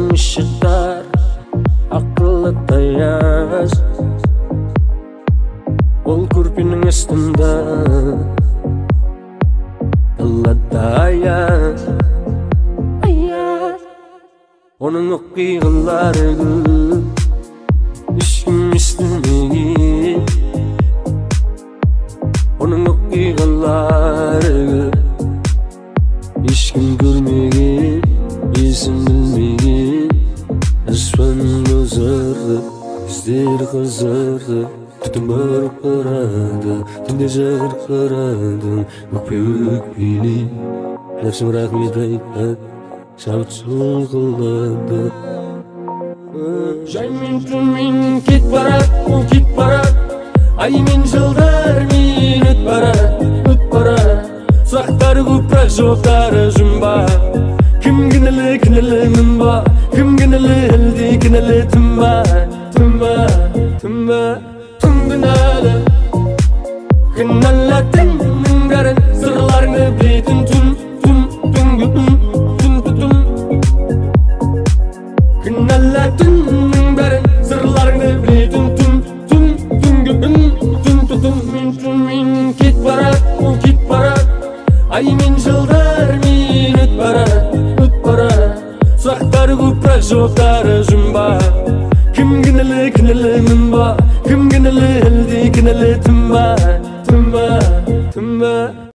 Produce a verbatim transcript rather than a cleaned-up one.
ışıklar akıllı tayaz ol kurpinin üstünde dalada ayaz ayaz onun okuyğıları işim istemeyin onun okuyğıları işkim görmeyin izin bilmeyin asfan bozardı izler kızardı tutum barıp karadı tüm dezer karadım öpük beni nefsim rahmet aytad şabıt soğukladı Jaymin tümin kit barat o kit barat aymin жылдар min öt barat öt barat Sıraqtar көпірек жоқтары жұмба Кім кінілі кінілі мін ба Кім кінілі әлде кінілі түн ба Түн ба, түн ба, түн кінәлі Кінәлі түннің бәрін Сырларыңды білетін түн Түн, түнгі түн, түн, түн Кінәлі түннің бәрін Сырларыңды білетін түн Түн, түнгі түн, түн, түн Мен түн, мен кет барат, ол кет барат Aymin жылдар min öt barat, öt barat Sıraqtar көпірек жоқтары жұмба Кім кінілі кінілі мін ба Кім кінілі әлде кінілі түн ба Түн ба, түн ба